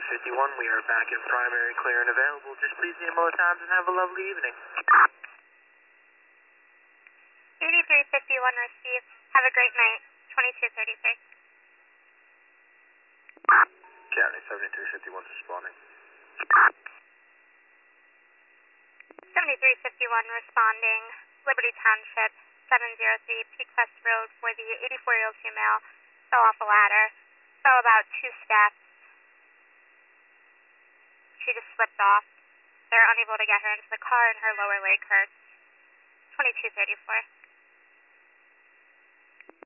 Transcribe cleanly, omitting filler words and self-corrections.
7351, we are back in primary, clear and available. Just please name all the times and have a lovely evening. 8351 received. Have a great night. 2233. County 7351 responding. 7351 responding. Liberty Township, 703 Peakcrest Road, where the 84-year-old female fell off a ladder. Fell about 2 steps. She just slipped off. They're unable to get her into the car and her lower leg hurts. 2234.